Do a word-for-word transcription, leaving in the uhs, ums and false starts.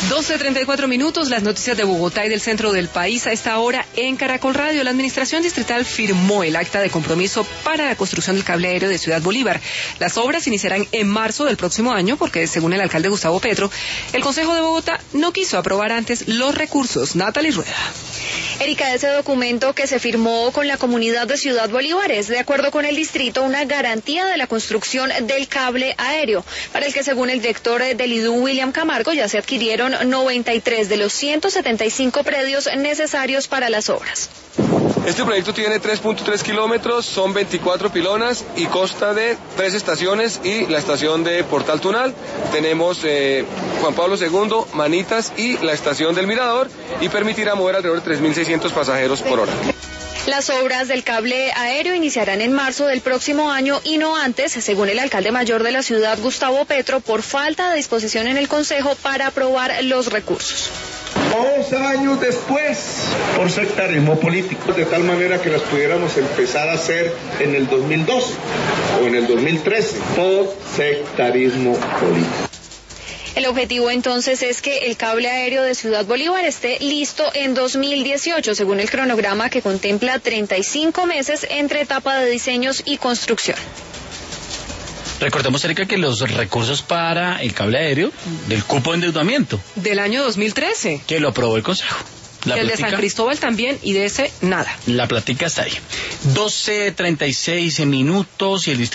doce treinta y cuatro minutos, las noticias de Bogotá y del centro del país a esta hora en Caracol Radio. La Administración Distrital firmó el acta de compromiso para la construcción del cable aéreo de Ciudad Bolívar. Las obras iniciarán en marzo del próximo año porque, según el alcalde Gustavo Petro, el Consejo de Bogotá no quiso aprobar antes los recursos. Natalie Rueda. Erika, ese documento que se firmó con la comunidad de Ciudad Bolívar es, de acuerdo con el distrito, una garantía de la construcción del cable aéreo, para el que, según el director del I D U, William Camargo, ya se adquirieron noventa y tres de los ciento setenta y cinco predios necesarios para las obras. Este proyecto tiene tres punto tres kilómetros, son veinticuatro pilonas y consta de tres estaciones y la estación de Portal Tunal. Tenemos eh, Juan Pablo segundo, Manitas y la estación del Mirador, y permitirá mover alrededor de tres mil seiscientos pasajeros por hora. Las obras del cable aéreo iniciarán en marzo del próximo año y no antes, según el alcalde mayor de la ciudad, Gustavo Petro, por falta de disposición en el Consejo para aprobar los recursos. Dos años después, por sectarismo político, de tal manera que las pudiéramos empezar a hacer en el dos mil doce o en el dos mil trece, por sectarismo político. El objetivo entonces es que el cable aéreo de Ciudad Bolívar esté listo en dos mil dieciocho, según el cronograma que contempla treinta y cinco meses entre etapa de diseños y construcción. Recordemos, Erika, que los recursos para el cable aéreo del cupo de endeudamiento Del año dos mil trece. que lo aprobó el Consejo. La el platica, de San Cristóbal también, y de ese nada. La platica está ahí. doce treinta y seis minutos y el distrito